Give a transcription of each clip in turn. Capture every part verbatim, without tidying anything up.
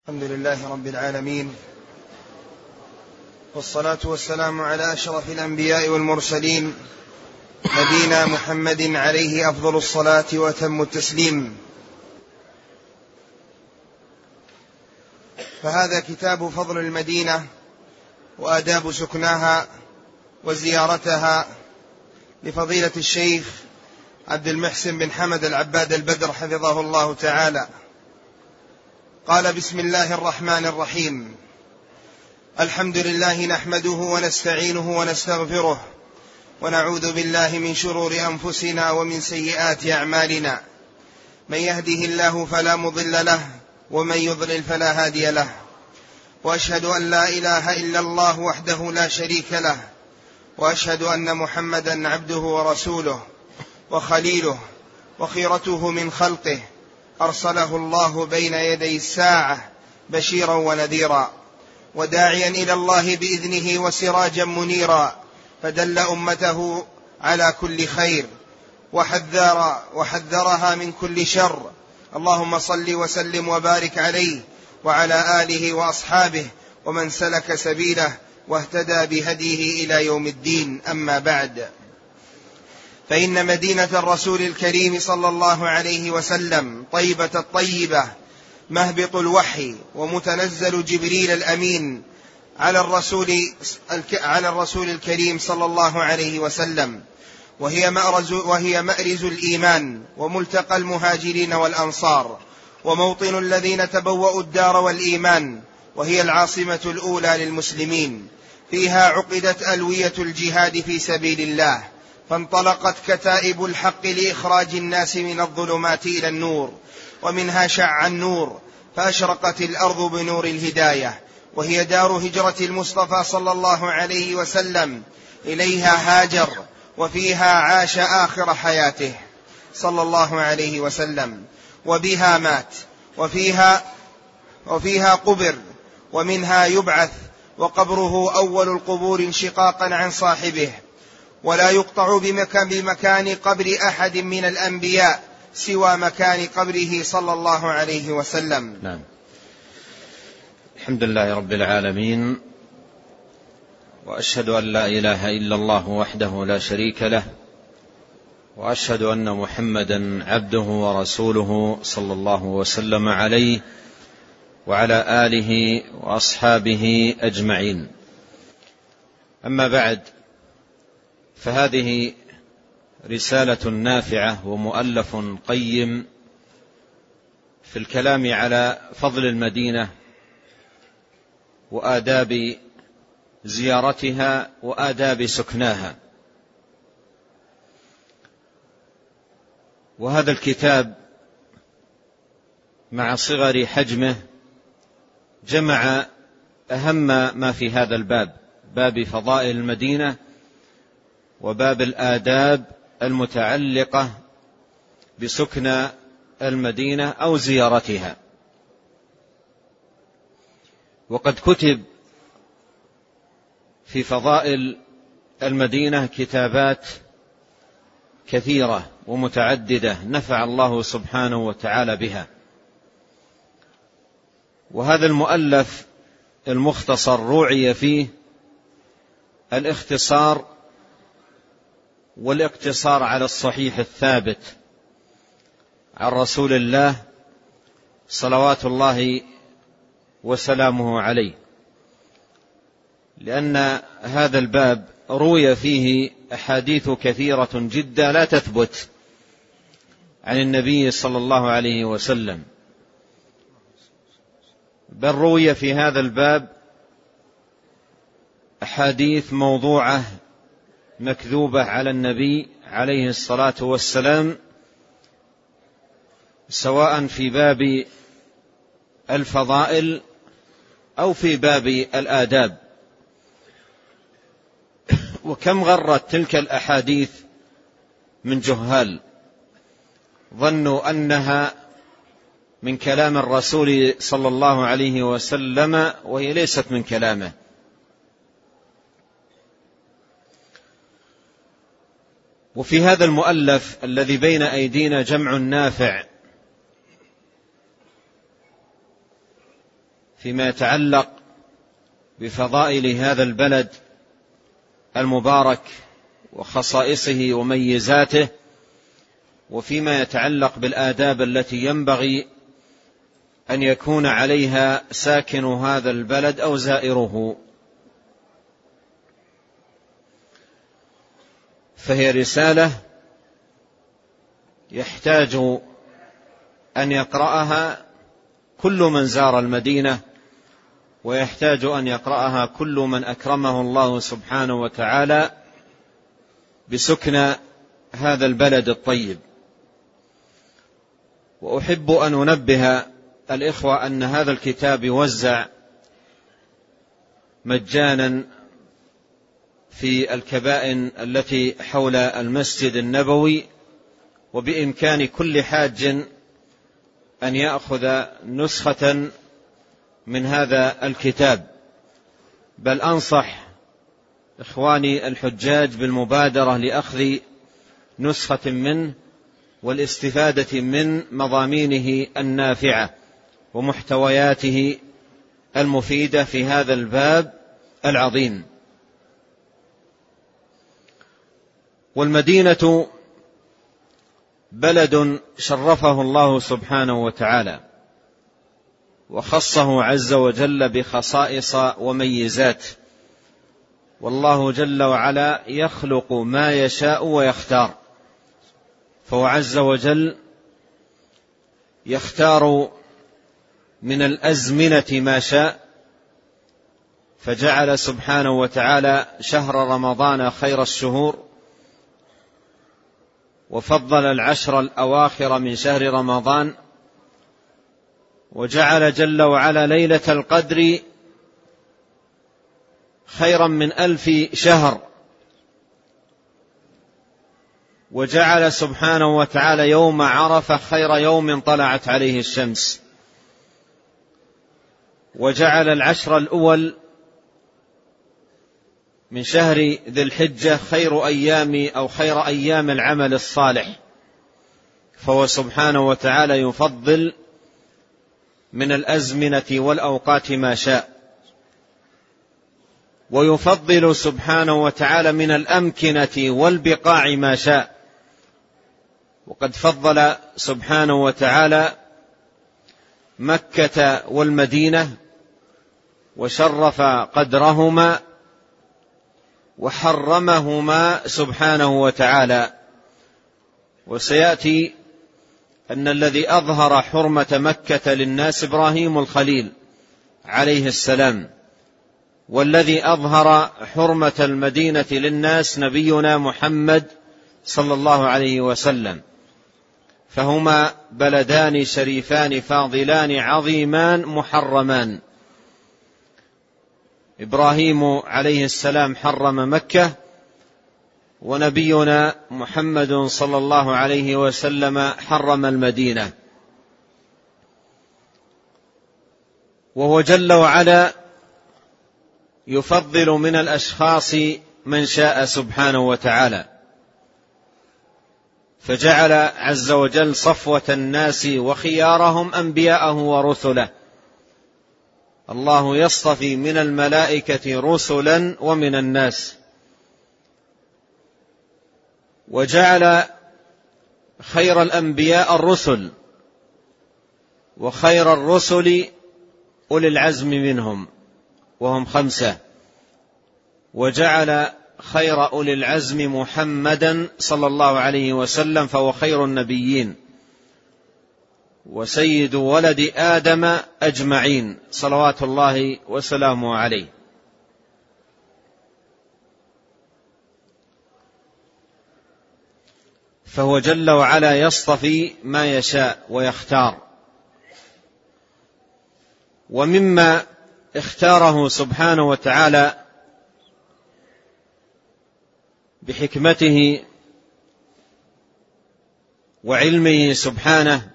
الحمد لله رب العالمين، والصلاة والسلام على أشرف الأنبياء والمرسلين، نبينا محمد عليه أفضل الصلاة وأتم التسليم. فهذا كتاب فضل المدينة وآداب سكناها وزيارتها لفضيلة الشيخ عبد المحسن بن حمد العباد البدر حفظه الله تعالى. قال: بسم الله الرحمن الرحيم. الحمد لله نحمده ونستعينه ونستغفره، ونعوذ بالله من شرور أنفسنا ومن سيئات أعمالنا. من يهده الله فلا مضل له، ومن يضلل فلا هادي له. وأشهد أن لا إله إلا الله وحده لا شريك له، وأشهد أن محمدا عبده ورسوله وخليله وخيرته من خلقه، أرسله الله بين يدي الساعة بشيرا ونذيرا، وداعيا إلى الله بإذنه وسراجا منيرا، فدل أمته على كل خير وحذر وحذرها من كل شر. اللهم صل وسلم وبارك عليه وعلى آله وأصحابه ومن سلك سبيله واهتدى بهديه إلى يوم الدين. أما بعد، فإن مدينة الرسول الكريم صلى الله عليه وسلم طيبة الطيبة، مهبط الوحي ومتنزل جبريل الأمين على الرسول على الرسول الكريم صلى الله عليه وسلم، وهي مأرز وهي مأرز الإيمان وملتقى المهاجرين والأنصار، وموطن الذين تبوأوا الدار والإيمان، وهي العاصمة الأولى للمسلمين. فيها عقدت ألوية الجهاد في سبيل الله، فانطلقت كتائب الحق لإخراج الناس من الظلمات إلى النور، ومنها شع النور، فأشرقت الأرض بنور الهداية، وهي دار هجرة المصطفى صلى الله عليه وسلم، إليها هاجر، وفيها عاش آخر حياته صلى الله عليه وسلم، وبها مات، وفيها, وفيها قبر، ومنها يبعث، وقبره أول القبور انشقاقا عن صاحبه، ولا يقطع بمكان, بمكان قبر أحد من الأنبياء سوى مكان قبره صلى الله عليه وسلم. نعم. الحمد لله رب العالمين، وأشهد أن لا إله إلا الله وحده لا شريك له، وأشهد أن محمدا عبده ورسوله صلى الله وسلم عليه وعلى آله وأصحابه أجمعين. أما بعد، فهذه رسالة نافعة ومؤلف قيم في الكلام على فضل المدينة وآداب زيارتها وآداب سكناها. وهذا الكتاب مع صغر حجمه جمع أهم ما في هذا الباب، باب فضائل المدينة وباب الآداب المتعلقة بسكن المدينة أو زيارتها. وقد كتب في فضائل المدينة كتابات كثيرة ومتعددة نفع الله سبحانه وتعالى بها. وهذا المؤلف المختصر روعي فيه الاختصار والاقتصار على الصحيح الثابت عن رسول الله صلوات الله وسلامه عليه، لأن هذا الباب روي فيه أحاديث كثيرة جدا لا تثبت عن النبي صلى الله عليه وسلم، بل روي في هذا الباب أحاديث موضوعة مكذوبة على النبي عليه الصلاة والسلام، سواء في باب الفضائل أو في باب الآداب. وكم غرت تلك الأحاديث من جهال ظنوا أنها من كلام الرسول صلى الله عليه وسلم وهي ليست من كلامه. وفي هذا المؤلف الذي بين أيدينا جمع نافع فيما يتعلق بفضائل هذا البلد المبارك وخصائصه وميزاته، وفيما يتعلق بالآداب التي ينبغي أن يكون عليها ساكن هذا البلد أو زائره. فهي رسالة يحتاج أن يقرأها كل من زار المدينة، ويحتاج أن يقرأها كل من أكرمه الله سبحانه وتعالى بسكن هذا البلد الطيب. وأحب أن أنبه الإخوة أن هذا الكتاب يوزع مجانا في الكبائن التي حول المسجد النبوي، وبإمكان كل حاج أن يأخذ نسخة من هذا الكتاب، بل أنصح إخواني الحجاج بالمبادرة لأخذ نسخة منه والاستفادة من مضامينه النافعة ومحتوياته المفيدة في هذا الباب العظيم. والمدينة بلد شرفه الله سبحانه وتعالى وخصه عز وجل بخصائص وميزات، والله جل وعلا يخلق ما يشاء ويختار، فهو عز وجل يختار من الأزمنة ما شاء، فجعل سبحانه وتعالى شهر رمضان خير الشهور، وفضل العشر الأواخر من شهر رمضان، وجعل جل وعلا ليلة القدر خيرا من ألف شهر، وجعل سبحانه وتعالى يوم عرفة خير يوم طلعت عليه الشمس، وجعل العشر الأول من شهر ذي الحجة خير أيام أو خير أيام العمل الصالح. فهو سبحانه وتعالى يفضل من الأزمنة والأوقات ما شاء، ويفضل سبحانه وتعالى من الأمكنة والبقاع ما شاء. وقد فضل سبحانه وتعالى مكة والمدينة وشرف قدرهما وحرمهما سبحانه وتعالى. وسيأتي أن الذي أظهر حرمة مكة للناس إبراهيم الخليل عليه السلام، والذي أظهر حرمة المدينة للناس نبينا محمد صلى الله عليه وسلم، فهما بلدان شريفان فاضلان عظيمان محرمان. إبراهيم عليه السلام حرم مكة، ونبينا محمد صلى الله عليه وسلم حرم المدينة. وهو جل وعلا يفضل من الأشخاص من شاء سبحانه وتعالى، فجعل عز وجل صفوة الناس وخيارهم أنبياءه ورسله. الله يصطفي من الملائكة رسلا ومن الناس، وجعل خير الأنبياء الرسل، وخير الرسل أولي العزم منهم وهم خمسة، وجعل خير أولي العزم محمدا صلى الله عليه وسلم، فهو خير النبيين وسيد ولد آدم أجمعين صلوات الله وسلامه عليه. فهو جل وعلا يصطفي ما يشاء ويختار. ومما اختاره سبحانه وتعالى بحكمته وعلمه سبحانه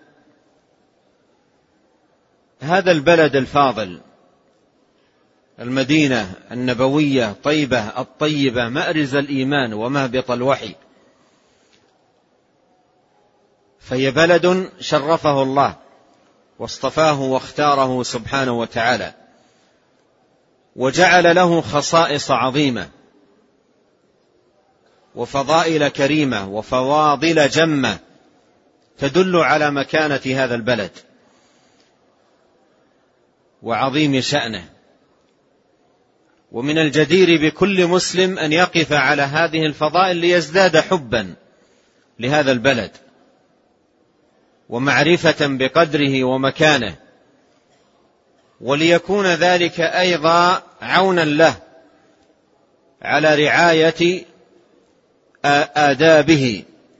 هذا البلد الفاضل، المدينة النبوية طيبة الطيبة مأرز الإيمان ومهبط الوحي، فهي بلد شرفه الله واصطفاه واختاره سبحانه وتعالى، وجعل له خصائص عظيمة وفضائل كريمة وفواضل جمة تدل على مكانة هذا البلد وعظيم شأنه. ومن الجدير بكل مسلم أن يقف على هذه الفضائل ليزداد حبا لهذا البلد ومعرفة بقدره ومكانه، وليكون ذلك أيضا عونا له على رعاية آدابه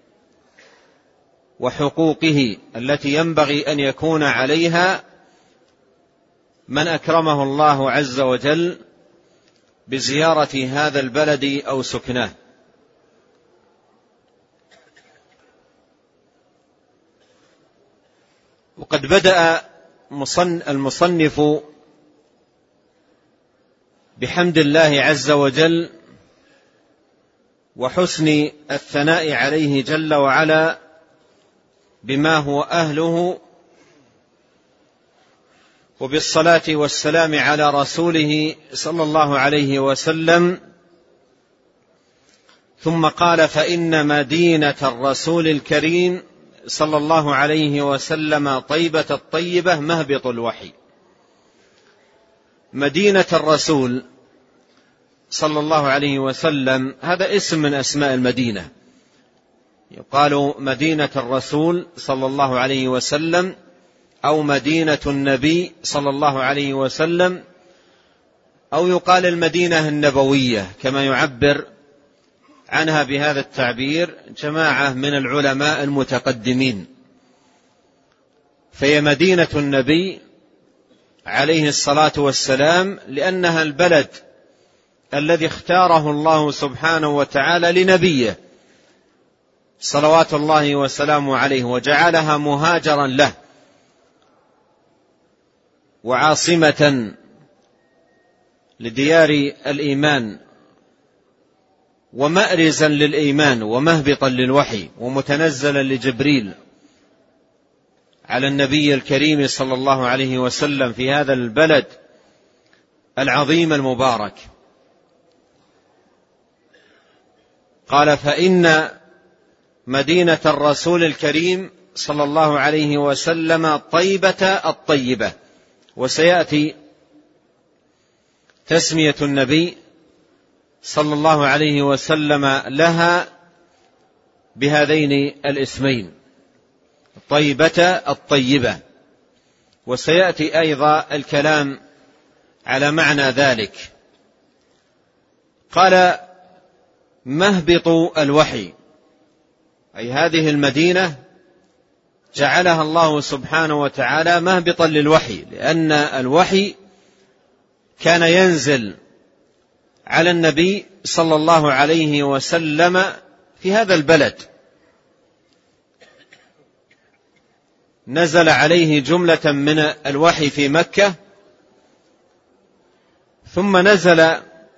وحقوقه التي ينبغي أن يكون عليها من أكرمه الله عز وجل بزيارة هذا البلد أو سكناه. وقد بدأ المصنف بحمد الله عز وجل وحسن الثناء عليه جل وعلا بما هو أهله، وبالصلاة والسلام على رسوله صلى الله عليه وسلم، ثم قال: فإن مدينة الرسول الكريم صلى الله عليه وسلم طيبة الطيبة مهبط الوحي. مدينة الرسول صلى الله عليه وسلم هذا اسم من أسماء المدينة، يقال مدينة الرسول صلى الله عليه وسلم أو مدينة النبي صلى الله عليه وسلم، أو يقال المدينة النبوية كما يعبر عنها بهذا التعبير جماعة من العلماء المتقدمين. فهي مدينة النبي عليه الصلاة والسلام لأنها البلد الذي اختاره الله سبحانه وتعالى لنبيه صلوات الله وسلامه عليه، وجعلها مهاجرا له وعاصمة لديار الإيمان ومأرزا للإيمان ومهبطا للوحي ومتنزلا لجبريل على النبي الكريم صلى الله عليه وسلم في هذا البلد العظيم المبارك. قال: فإن مدينة الرسول الكريم صلى الله عليه وسلم طيبة الطيبة. وسيأتي تسمية النبي صلى الله عليه وسلم لها بهذين الاسمين طيبة الطيبة، وسيأتي أيضا الكلام على معنى ذلك. قال: مهبط الوحي، أي هذه المدينة جعلها الله سبحانه وتعالى مهبطا للوحي، لأن الوحي كان ينزل على النبي صلى الله عليه وسلم في هذا البلد. نزل عليه جملة من الوحي في مكة، ثم نزل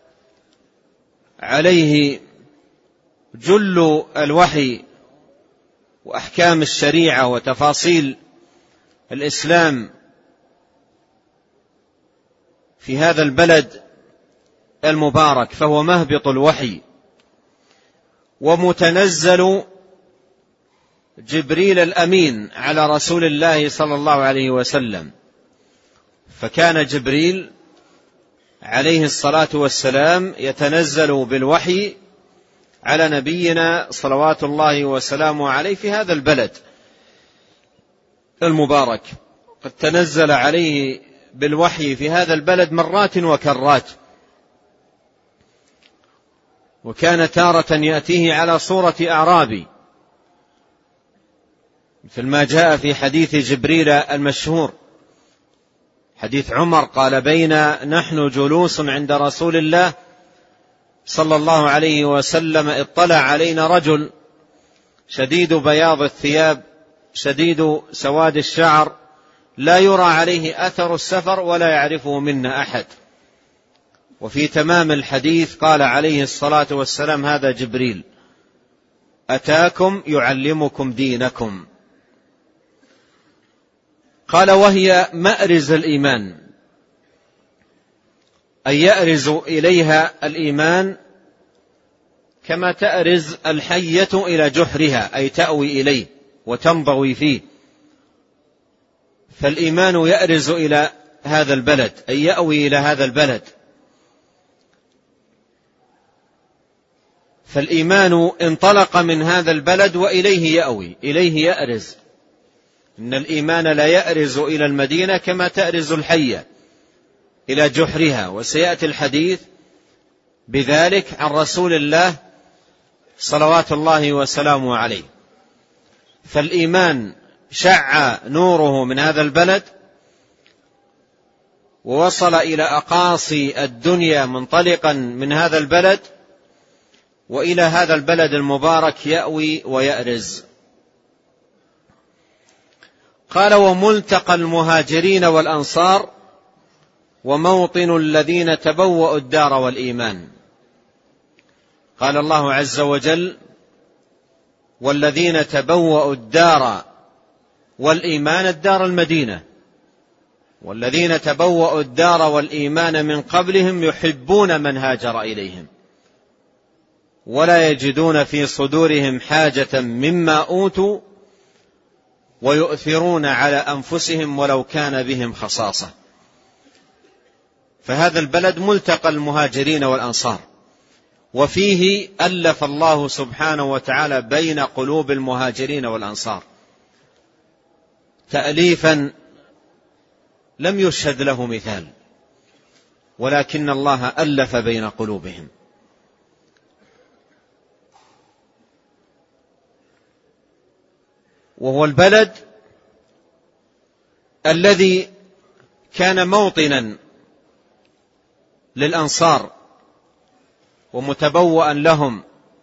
عليه جل الوحي وأحكام الشريعة وتفاصيل الإسلام في هذا البلد المبارك، فهو مهبط الوحي. ومتنزل جبريل الأمين على رسول الله صلى الله عليه وسلم، فكان جبريل عليه الصلاة والسلام يتنزل بالوحي على نبينا صلوات الله وسلامه عليه في هذا البلد المبارك. قد تنزل عليه بالوحي في هذا البلد مرات وكرات، وكان تارة يأتيه على صورة أعرابي مثل ما جاء في حديث جبريل المشهور، حديث عمر قال: بين نحن جلوس عند رسول الله صلى الله عليه وسلم اطلع علينا رجل شديد بياض الثياب شديد سواد الشعر لا يرى عليه أثر السفر ولا يعرفه منا أحد. وفي تمام الحديث قال عليه الصلاة والسلام: هذا جبريل أتاكم يعلمكم دينكم. قال: وهي مأرز الإيمان، أي يأرز إليها الإيمان كما تأرز الحية إلى جحرها، أي تأوي إليه وتنضوي فيه. فالإيمان يأرز إلى هذا البلد، أي يأوي إلى هذا البلد. فالإيمان انطلق من هذا البلد وإليه يأوي، إليه يأرز. إن الإيمان لا يأرز إلى المدينة كما تأرز الحية إلى جحرها، وسيأتي الحديث بذلك عن رسول الله صلوات الله وسلامه عليه. فالإيمان شع نوره من هذا البلد ووصل إلى أقاصي الدنيا منطلقا من هذا البلد، وإلى هذا البلد المبارك يأوي ويأرز. قال: وملتقى المهاجرين والأنصار وموطن الذين تبوأوا الدار والإيمان. قال الله عز وجل: والذين تبوأوا الدار والإيمان، الدار المدينة، والذين تبوأوا الدار والإيمان من قبلهم يحبون من هاجر إليهم ولا يجدون في صدورهم حاجة مما أوتوا ويؤثرون على أنفسهم ولو كان بهم خصاصة. فهذا البلد ملتقى المهاجرين والأنصار، وفيه ألف الله سبحانه وتعالى بين قلوب المهاجرين والأنصار تأليفا لم يشهد له مثال، ولكن الله ألف بين قلوبهم. وهو البلد الذي كان موطنا للأنصار ومتبوأ لهم،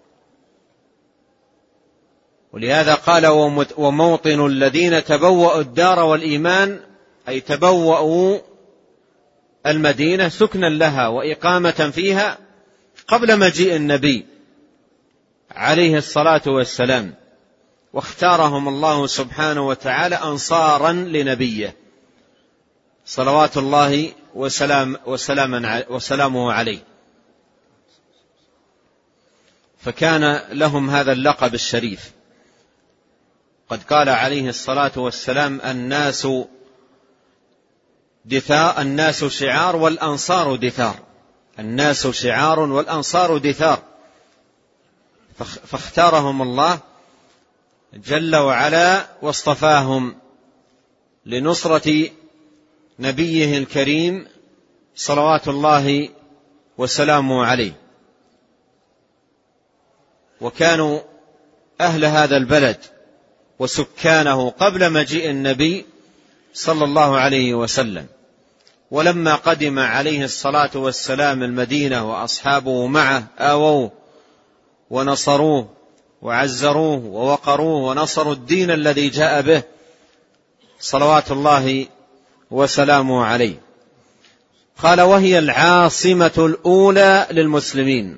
ولهذا قال: وموطن الذين تبوأوا الدار والإيمان، أي تبوأوا المدينة سكنا لها وإقامة فيها قبل مجيء النبي عليه الصلاة والسلام، واختارهم الله سبحانه وتعالى أنصارا لنبيه صلوات الله وسلام وسلام وسلامه عليه. فكان لهم هذا اللقب الشريف. قد قال عليه الصلاة والسلام: الناس دثار، الناس شعار والأنصار دثار، الناس شعار والأنصار دثار. فاختارهم الله جل وعلا واصطفاهم لنصرة نبيه الكريم صلوات الله وسلامه عليه. وكانوا أهل هذا البلد وسكانه قبل مجيء النبي صلى الله عليه وسلم، ولما قدم عليه الصلاة والسلام المدينة وأصحابه معه آووه ونصروه وعزروه ووقروه ونصروا الدين الذي جاء به صلوات الله وسلامه عليه. قال: وهي العاصمة الأولى للمسلمين.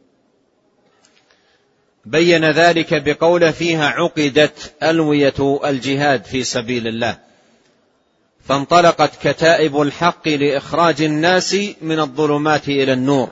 بين ذلك بقوله: فيها عقدت ألوية الجهاد في سبيل الله، فانطلقت كتائب الحق لإخراج الناس من الظلمات إلى النور،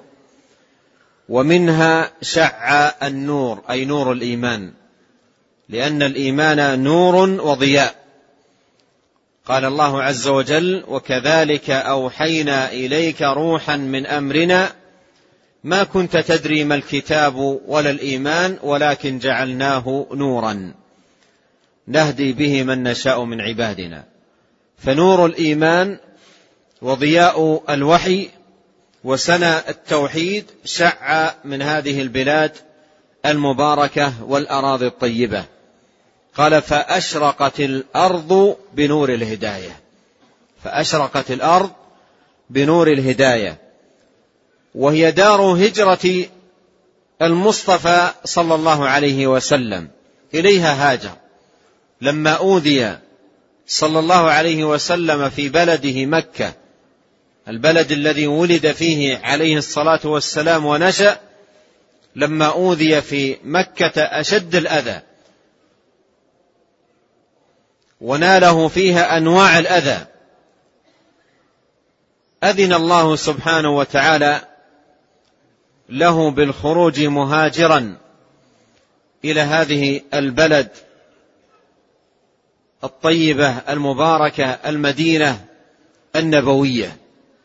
ومنها شع النور، أي نور الإيمان، لأن الإيمان نور وضياء. قال الله عز وجل: وكذلك أوحينا إليك روحا من أمرنا ما كنت تدري ما الكتاب ولا الإيمان ولكن جعلناه نورا نهدي به من نشاء من عبادنا. فنور الإيمان وضياء الوحي وسنى التوحيد شع من هذه البلاد المباركة والأراضي الطيبة. قال: فأشرقت الأرض بنور الهداية، فأشرقت الأرض بنور الهداية، وهي دار هجرة المصطفى صلى الله عليه وسلم، إليها هاجر لما أوذي صلى الله عليه وسلم في بلده مكة، البلد الذي ولد فيه عليه الصلاة والسلام ونشأ. لما أوذي في مكة أشد الأذى، وناله فيها أنواع الأذى، أذن الله سبحانه وتعالى له بالخروج مهاجرا إلى هذه البلد الطيبة المباركة المدينة النبوية،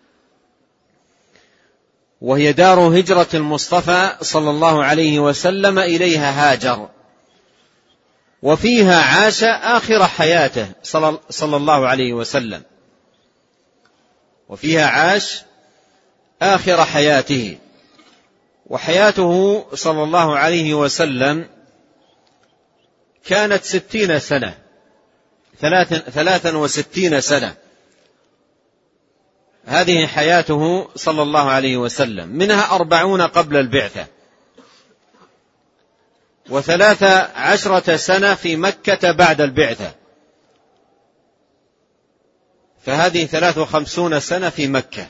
وهي دار هجرة المصطفى صلى الله عليه وسلم إليها هاجر، وفيها عاش آخر حياته صلى الله عليه وسلم، وفيها عاش آخر حياته. وحياته صلى الله عليه وسلم كانت ستين سنة، ثلاثا وستين سنة، هذه حياته صلى الله عليه وسلم، منها أربعون قبل البعثة، وثلاث عشرة سنة في مكة بعد البعثة، فهذه ثلاث وخمسون سنة في مكة،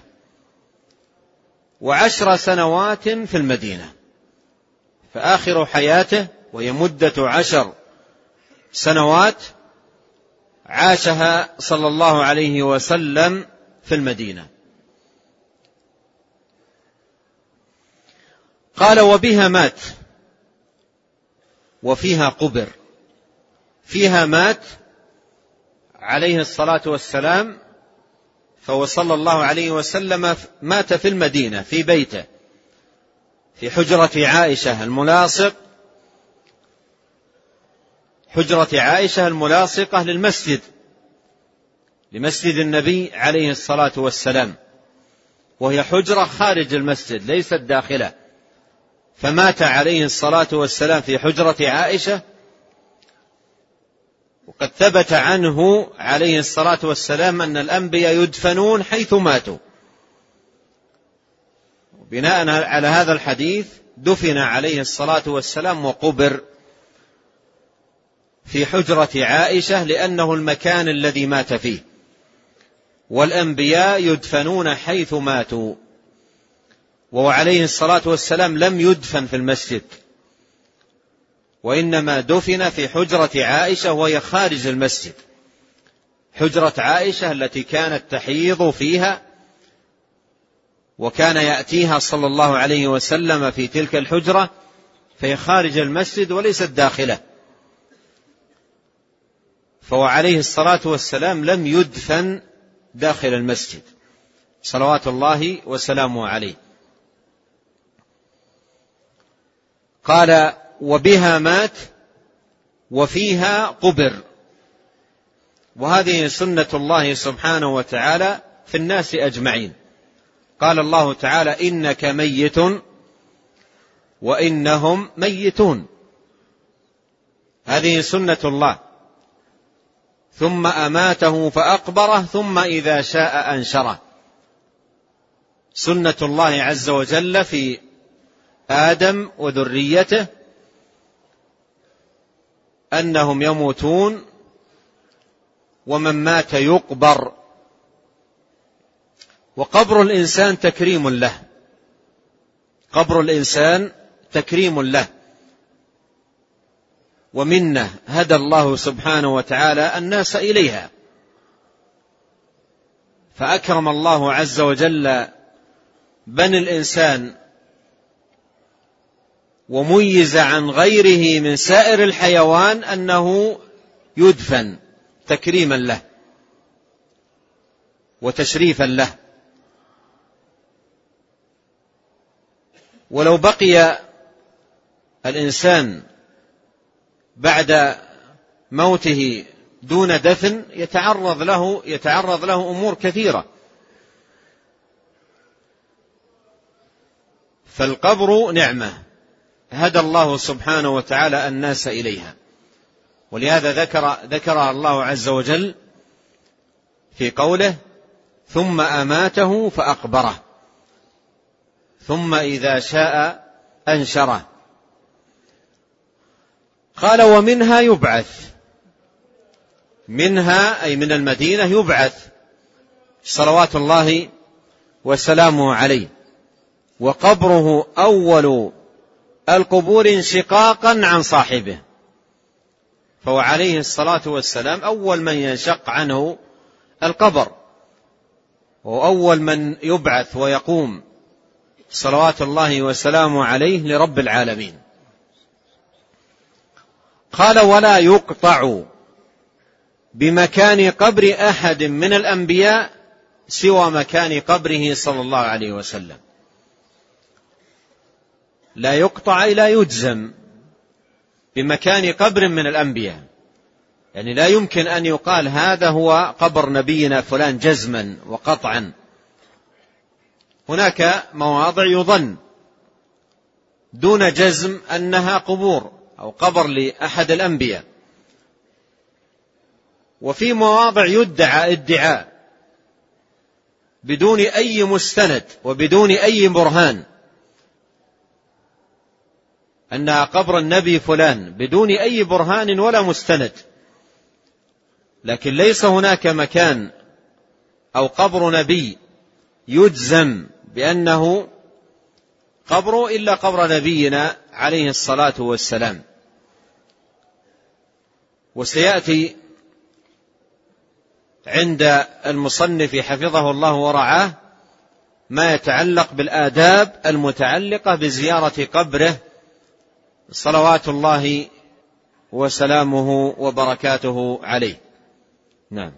وعشر سنوات في المدينة. فآخر حياته وهي مدة عشر سنوات عاشها صلى الله عليه وسلم في المدينة. قال وبها مات وفيها قبر. فيها مات عليه الصلاة والسلام، فهو صلى الله عليه وسلم مات في المدينة في بيته في حجرة عائشة الملاصق حجرة عائشة الملاصقة للمسجد لمسجد النبي عليه الصلاة والسلام، وهي حجرة خارج المسجد ليست داخله، فمات عليه الصلاة والسلام في حجرة عائشة. وقد ثبت عنه عليه الصلاة والسلام أن الأنبياء يدفنون حيث ماتوا، بناء على هذا الحديث دفن عليه الصلاة والسلام وقبر في حجرة عائشة لأنه المكان الذي مات فيه، والأنبياء يدفنون حيث ماتوا، وعليه الصلاة والسلام لم يدفن في المسجد، وإنما دفن في حجرة عائشة وهي خارج المسجد، حجرة عائشة التي كانت تحيض فيها، وكان يأتيها صلى الله عليه وسلم في تلك الحجرة، فهي خارج المسجد وليست داخله، فهو عليه الصلاة والسلام لم يدفن داخل المسجد صلوات الله وسلامه عليه. قال وبها مات وفيها قبر. وهذه سنة الله سبحانه وتعالى في الناس أجمعين. قال الله تعالى إنك ميت وإنهم ميتون، هذه سنة الله. ثم أماته فأقبره ثم إذا شاء أنشره، سنة الله عز وجل في آدم وذريته أنهم يموتون، ومن مات يقبر، وقبر الإنسان تكريم له، قبر الإنسان تكريم له ومنه هدى الله سبحانه وتعالى الناس إليها، فأكرم الله عز وجل بني الإنسان وميز عن غيره من سائر الحيوان أنه يدفن تكريما له وتشريفا له. ولو بقي الإنسان بعد موته دون دفن يتعرض له يتعرض له أمور كثيرة، فالقبر نعمة هدى الله سبحانه وتعالى الناس إليها، ولهذا ذكر ذكرها الله عز وجل في قوله ثم أماته فأقبره ثم إذا شاء أنشره. قال ومنها يبعث، منها أي من المدينة يبعث صلوات الله وسلامه عليه، وقبره أول القبور انشقاقا عن صاحبه، فهو عليه الصلاة والسلام أول من ينشق عنه القبر، وأول من يبعث ويقوم صلوات الله وسلامه عليه لرب العالمين. قال: ولا يقطع بمكان قبر أحد من الأنبياء سوى مكان قبره صلى الله عليه وسلم. لا يقطع لا يجزم بمكان قبر من الأنبياء، يعني لا يمكن أن يقال هذا هو قبر نبينا فلان جزما وقطعا. هناك مواضع يظن دون جزم أنها قبور أو قبر لأحد الأنبياء، وفي مواضع يدعى ادعاء بدون أي مستند وبدون أي برهان أنها قبر النبي فلان، بدون أي برهان ولا مستند. لكن ليس هناك مكان أو قبر نبي يجزم بأنه قبر إلا قبر نبينا عليه الصلاة والسلام. وسيأتي عند المصنف حفظه الله ورعاه ما يتعلق بالآداب المتعلقة بزيارة قبره صلوات الله وسلامه وبركاته عليه. نعم.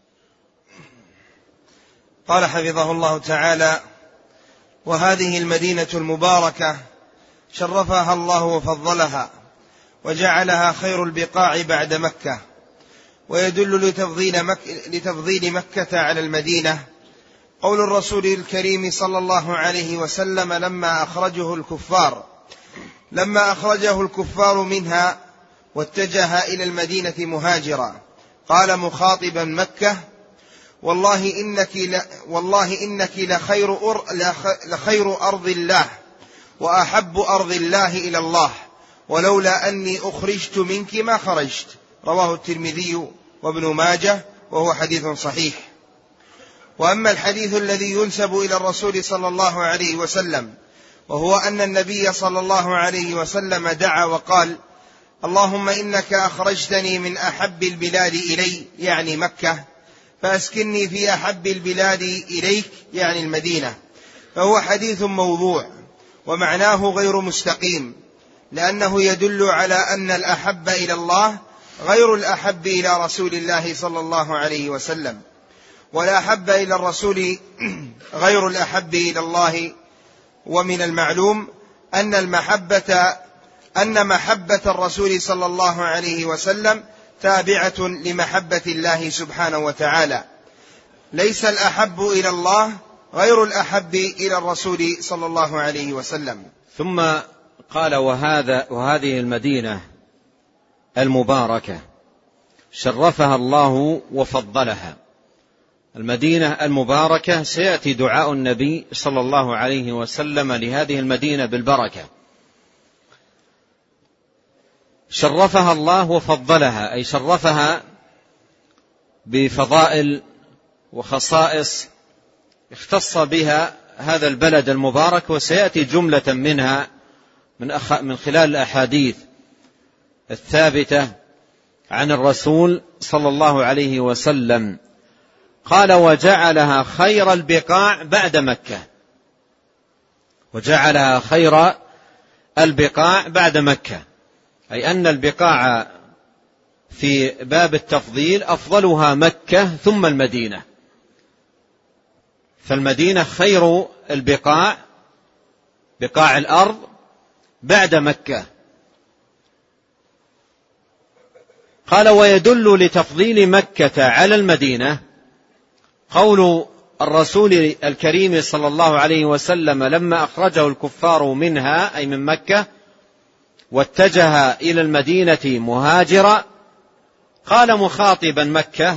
قال حفظه الله تعالى: وهذه المدينة المباركة شرفها الله وفضلها وجعلها خير البقاع بعد مكة، ويدل لتفضيل, مك... لتفضيل مكة على المدينة قول الرسول الكريم صلى الله عليه وسلم لما أخرجه الكفار لما أخرجه الكفار منها واتجه إلى المدينة مهاجرا، قال مخاطبا مكة: والله إنك, ل... والله إنك لخير, أر... لخير أرض الله وأحب أرض الله إلى الله، ولولا أني أخرجت منك ما خرجت. رواه الترمذي وابن ماجه وهو حديث صحيح. وأما الحديث الذي ينسب إلى الرسول صلى الله عليه وسلم وهو أن النبي صلى الله عليه وسلم دعا وقال: اللهم إنك أخرجتني من أحب البلاد إلي يعني مكة، فأسكنني في أحب البلاد إليك يعني المدينة، فهو حديث موضوع ومعناه غير مستقيم، لأنه يدل على أن الأحب إلى الله غير الأحب إلى رسول الله صلى الله عليه وسلم، والأحب إلى الرسول غير الأحب إلى الله. ومن المعلوم أن المحبة أن محبة الرسول صلى الله عليه وسلم تابعة لمحبة الله سبحانه وتعالى، ليس الأحب إلى الله غير الأحب إلى الرسول صلى الله عليه وسلم. ثم قال: وهذا وهذه المدينة المباركة شرفها الله وفضلها. المدينة المباركة سيأتي دعاء النبي صلى الله عليه وسلم لهذه المدينة بالبركة. شرفها الله وفضلها أي شرفها بفضائل وخصائص اختص بها هذا البلد المبارك، وسيأتي جملة منها من, أخ... من خلال الأحاديث الثابتة عن الرسول صلى الله عليه وسلم. قال: وجعلها خير البقاع بعد مكة. وجعلها خير البقاع بعد مكة أي أن البقاع في باب التفضيل أفضلها مكة ثم المدينة، فالمدينة خير البقاع بقاع الأرض بعد مكة. قال: ويدل لتفضيل مكة على المدينة قول الرسول الكريم صلى الله عليه وسلم لما أخرجه الكفار منها أي من مكة واتجه إلى المدينة مهاجرا، قال مخاطبا مكة: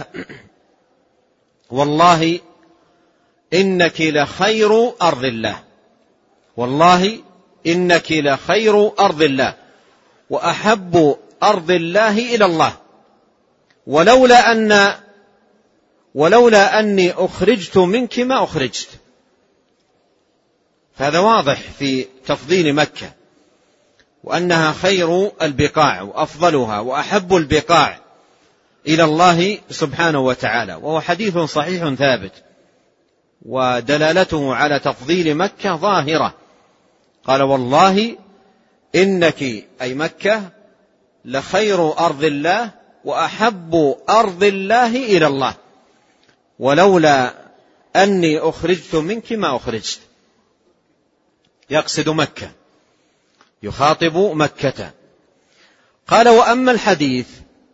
والله إنك لخير أرض الله، والله إنك لخير أرض الله وأحب أرض الله إلى الله، ولولا أن ولولا أني أخرجت منك ما أخرجت. فهذا واضح في تفضيل مكة، وأنها خير البقاع وأفضلها وأحب البقاع إلى الله سبحانه وتعالى، وهو حديث صحيح ثابت، ودلالته على تفضيل مكة ظاهرة. قال: والله إنك أي مكة لخير أرض الله وأحب أرض الله إلى الله، ولولا أني أخرجت منك ما أخرجت. يقصد مكة، يخاطب مكة. قال: وأما الحديث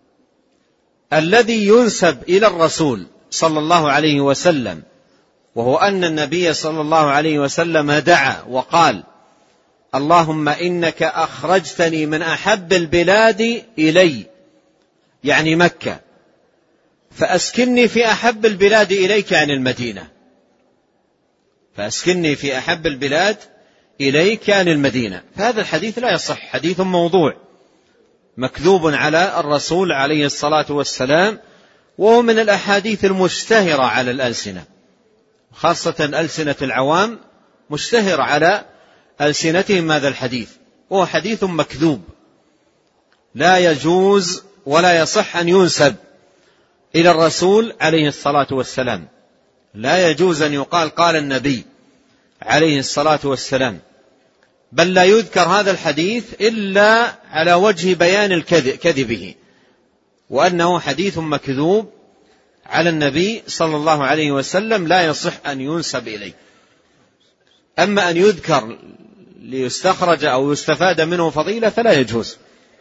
الذي ينسب إلى الرسول صلى الله عليه وسلم، وهو أن النبي صلى الله عليه وسلم دعا وقال: اللهم إنك أخرجتني من أحب البلاد إلي، يعني مكة، فأسكنني في أحب البلاد إليك، يعني المدينة، فأسكنني في أحب البلاد إليك يعني المدينة. فهذا الحديث لا يصح، حديث موضوع مكذوب على الرسول عليه الصلاة والسلام، وهو من الأحاديث المشتهرة على الألسنة، خاصة ألسنة العوام مشتهر على ألسنتهم هذا الحديث، وهو حديث مكذوب لا يجوز ولا يصح أن ينسب إلى الرسول عليه الصلاة والسلام. لا يجوز أن يقال قال النبي عليه الصلاة والسلام، بل لا يذكر هذا الحديث إلا على وجه بيان الكذبه، وأنه حديث مكذوب على النبي صلى الله عليه وسلم لا يصح أن ينسب إليه. أما أن يذكر ليستخرج أو يستفاد منه فضيلة فلا يجوز،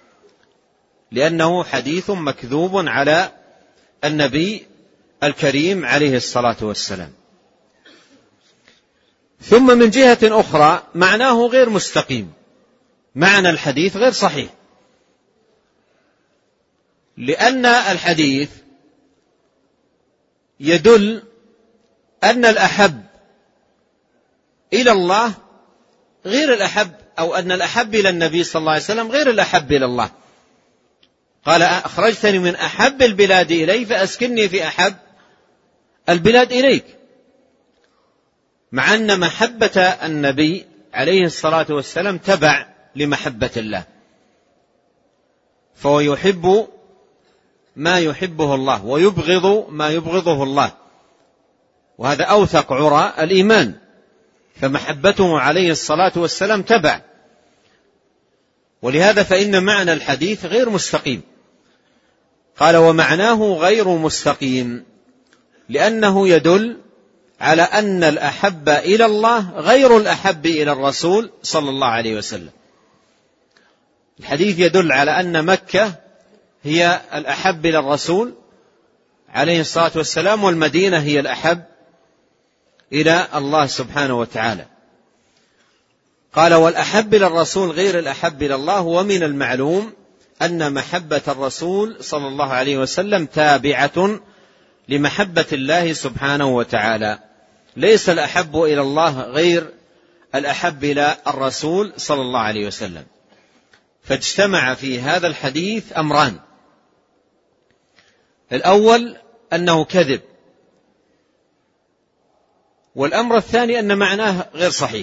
لأنه حديث مكذوب على النبي الكريم عليه الصلاة والسلام. ثم من جهة أخرى معناه غير مستقيم، معنى الحديث غير صحيح، لأن الحديث يدل أن الأحب إلى الله غير الأحب، أو أن الأحب إلى النبي صلى الله عليه وسلم غير الأحب إلى الله. قال: أخرجتني من أحب البلاد إلي فأسكنني في أحب البلاد إليك، مع أن محبة النبي عليه الصلاة والسلام تبع لمحبة الله، فهو يحب ما يحبه الله ويبغض ما يبغضه الله، وهذا أوثق عرى الإيمان، فمحبته عليه الصلاة والسلام تبع، ولهذا فإن معنى الحديث غير مستقيم. قال: ومعناه غير مستقيم لأنه يدل على أن الأحب إلى الله غير الأحب إلى الرسول صلى الله عليه وسلم. الحديث يدل على أن مكة هي الأحب إلى الرسول عليه الصلاة والسلام، والمدينة هي الأحب إلى الله سبحانه وتعالى. قال: والأحب إلى الرسول غير الأحب إلى الله، ومن المعلوم أن محبة الرسول صلى الله عليه وسلم تابعة لمحبة الله سبحانه وتعالى، ليس الأحب إلى الله غير الأحب إلى الرسول صلى الله عليه وسلم. فاجتمع في هذا الحديث أمران: الأول أنه كذب، والأمر الثاني أن معناه غير صحيح،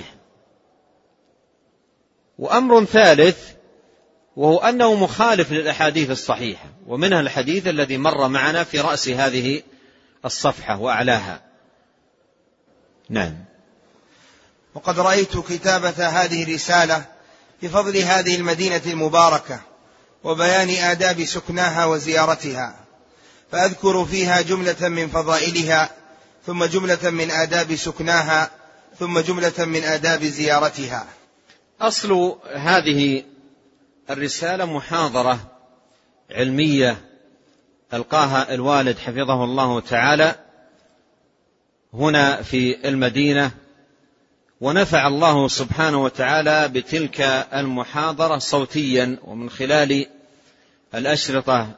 وأمر ثالث وهو أنه مخالف للأحاديث الصحيحة، ومنها الحديث الذي مر معنا في رأس هذه الصفحة وأعلاها. نعم. وقد رأيت كتابة هذه الرسالة بفضل هذه المدينة المباركة وبيان آداب سكناها وزيارتها، فأذكر فيها جملة من فضائلها، ثم جملة من آداب سكناها، ثم جملة من آداب زيارتها. أصل هذه الرسالة محاضرة علمية ألقاها الوالد حفظه الله تعالى هنا في المدينة، ونفع الله سبحانه وتعالى بتلك المحاضرة صوتيا ومن خلال الأشرطة،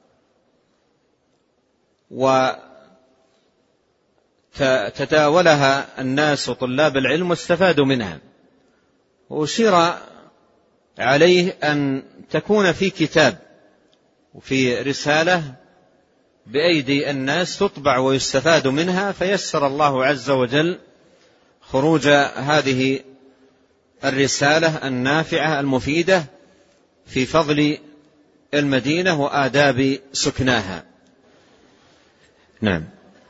وتتاولها الناس وطلاب العلم واستفادوا منها. وأشير عليه أن تكون في كتاب وفي رسالة بأيدي الناس تطبع ويستفاد منها، فيسر الله عز وجل خروج هذه الرسالة النافعة المفيدة في فضل المدينة وآداب سكناها. نعم.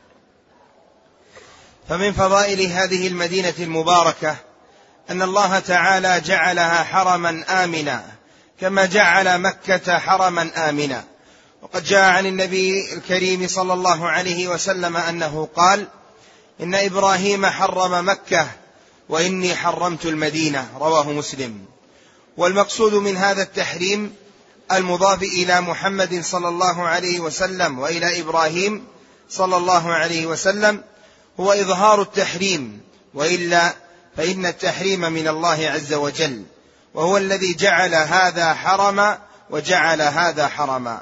فمن فضائل هذه المدينة المباركة أن الله تعالى جعلها حرما آمنا كما جعل مكة حرما آمنا. وقد جاء عن النبي الكريم صلى الله عليه وسلم أنه قال: إن إبراهيم حرم مكة وإني حرمت المدينة، رواه مسلم. والمقصود من هذا التحريم المضاف إلى محمد صلى الله عليه وسلم وإلى إبراهيم صلى الله عليه وسلم هو إظهار التحريم، وإلا فإن التحريم من الله عز وجل، وهو الذي جعل هذا حرما وجعل هذا حرما.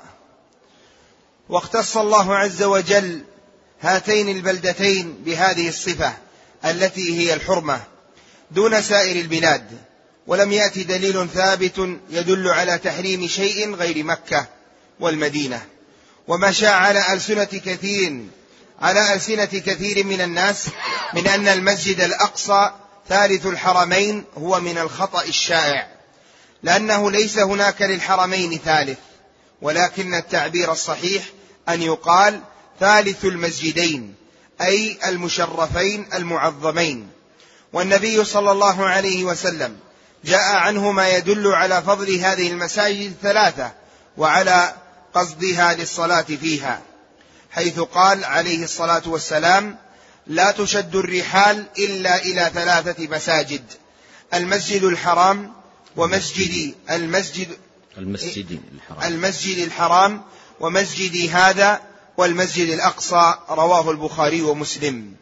واختص الله عز وجل هاتين البلدتين بهذه الصفة التي هي الحرمة دون سائر البلاد، ولم يأتي دليل ثابت يدل على تحريم شيء غير مكة والمدينة. وما شاع على ألسنة كثير على ألسنة كثير من الناس من أن المسجد الأقصى ثالث الحرمين هو من الخطأ الشائع، لأنه ليس هناك للحرمين ثالث، ولكن التعبير الصحيح أن يقال ثالث المسجدين، أي المشرفين المعظمين. والنبي صلى الله عليه وسلم جاء عنه ما يدل على فضل هذه المساجد الثلاثة وعلى قصدها للصلاة فيها، حيث قال عليه الصلاة والسلام: لا تشد الرحال إلا إلى ثلاثة مساجد: المسجد الحرام ومسجد المسجد المسجد الحرام, المسجد الحرام ومسجدي هذا والمسجد الأقصى، رواه البخاري ومسلم.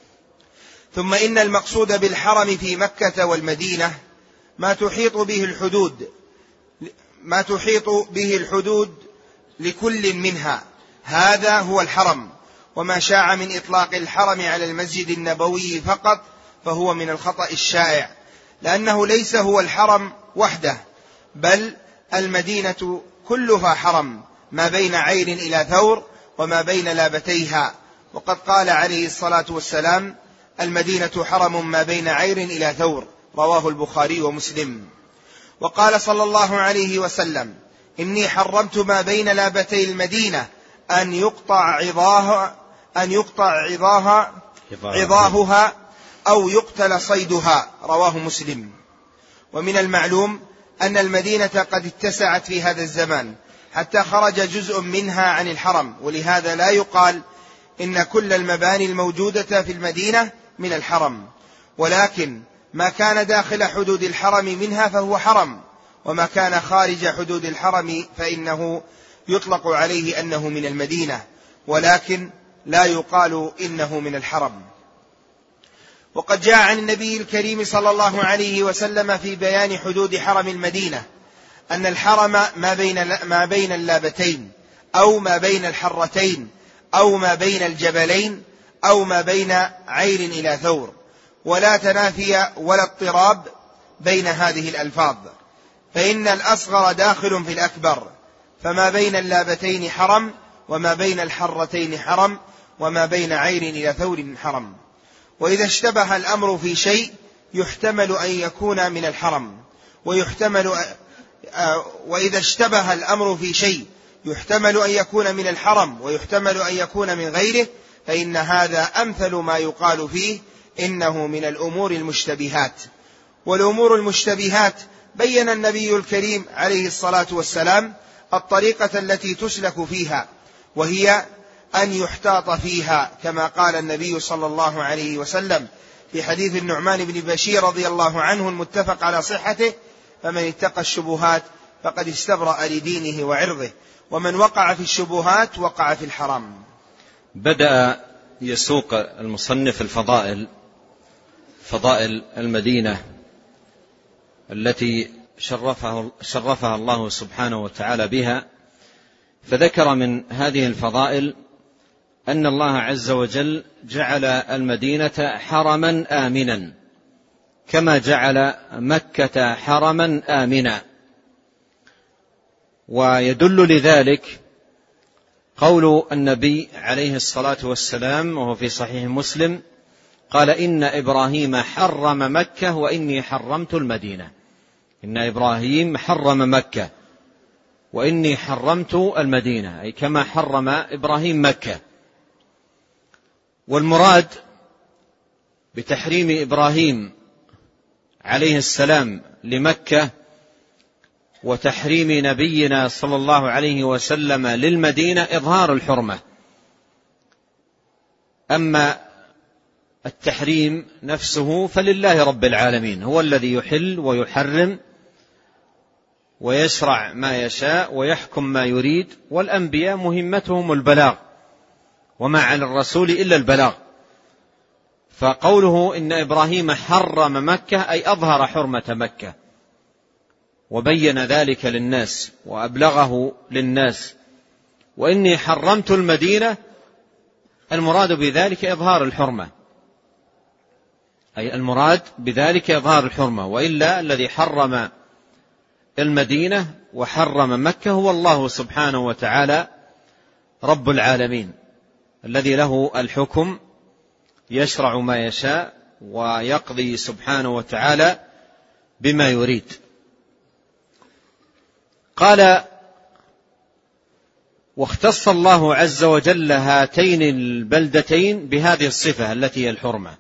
ثم إن المقصود بالحرم في مكة والمدينة ما تحيط به الحدود ما تحيط به الحدود لكل منها، هذا هو الحرم. وما شاع من إطلاق الحرم على المسجد النبوي فقط فهو من الخطأ الشائع، لأنه ليس هو الحرم وحده، بل المدينة كلها حرم ما بين عير إلى ثور وما بين لابتيها. وقد قال عليه الصلاة والسلام: المدينة حرم ما بين عير إلى ثور، رواه البخاري ومسلم. وقال صلى الله عليه وسلم: إني حرمت ما بين لابتي المدينة أن يقطع عظاها أن يقطع عظاها عظاهها أو يقتل صيدها، رواه مسلم. ومن المعلوم أن المدينة قد اتسعت في هذا الزمان حتى خرج جزء منها عن الحرم، ولهذا لا يقال إن كل المباني الموجودة في المدينة من الحرم، ولكن ما كان داخل حدود الحرم منها فهو حرم، وما كان خارج حدود الحرم فإنه يطلق عليه أنه من المدينة، ولكن لا يقال إنه من الحرم. وقد جاء عن النبي الكريم صلى الله عليه وسلم في بيان حدود حرم المدينة أن الحرم ما بين ما بين اللابتين، أو ما بين الحرتين، أو ما بين الجبلين، أو ما بين عير إلى ثور، ولا تنافي ولا اضطراب بين هذه الألفاظ، فإن الأصغر داخل في الأكبر، فما بين اللابتين حرم، وما بين الحرتين حرم، وما بين عير إلى ثور حرم. وإذا اشتبه الأمر في شيء يحتمل أن يكون من الحرم، ويحتمل وإذا اشتبه الأمر في شيء يحتمل أن يكون من الحرم ويحتمل أن يكون من غيره، فإن هذا أمثل ما يقال فيه إنه من الأمور المشتبهات. والأمور المشتبهات بين النبي الكريم عليه الصلاة والسلام الطريقة التي تسلك فيها، وهي أن يحتاط فيها، كما قال النبي صلى الله عليه وسلم في حديث النعمان بن بشير رضي الله عنه المتفق على صحته: فمن اتقى الشبهات فقد استبرأ لدينه وعرضه، ومن وقع في الشبهات وقع في الحرام. بدأ يسوق المصنف الفضائل فضائل المدينة التي شرفها, شرفها الله سبحانه وتعالى بها، فذكر من هذه الفضائل أن الله عز وجل جعل المدينة حرما آمنا كما جعل مكة حرما آمنا. ويدل لذلك قول النبي عليه الصلاة والسلام وهو في صحيح مسلم قال: إن إبراهيم حرم مكة وإني حرمت المدينة. إن إبراهيم حرم مكة وإني حرمت المدينة، أي كما حرم إبراهيم مكة. والمراد بتحريم إبراهيم عليه السلام لمكة وتحريم نبينا صلى الله عليه وسلم للمدينة إظهار الحرمة. أما التحريم نفسه فلله رب العالمين، هو الذي يحل ويحرم ويشرع ما يشاء ويحكم ما يريد، والأنبياء مهمتهم البلاغ وما على الرسول إلا البلاغ. فقوله إن إبراهيم حرم مكة أي أظهر حرمة مكة وبين ذلك للناس وأبلغه للناس. وإني حرمت المدينة المراد بذلك إظهار الحرمة، أي المراد بذلك إظهار الحرمة، وإلا الذي حرم المدينة وحرم مكة هو الله سبحانه وتعالى رب العالمين الذي له الحكم، يشرع ما يشاء ويقضي سبحانه وتعالى بما يريد. قال: واختص الله عز وجل هاتين البلدتين بهذه الصفة التي هي الحرمة.